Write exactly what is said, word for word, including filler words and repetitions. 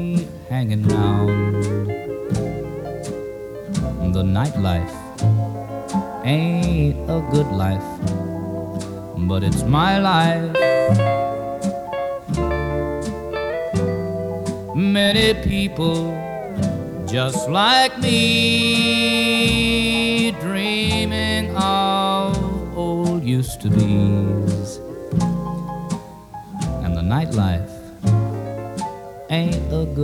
hanging round. The nightlife ain't a good life, but it's my life. Many people just like me, dreaming of old used-to-be's, and the nightlife ain't a good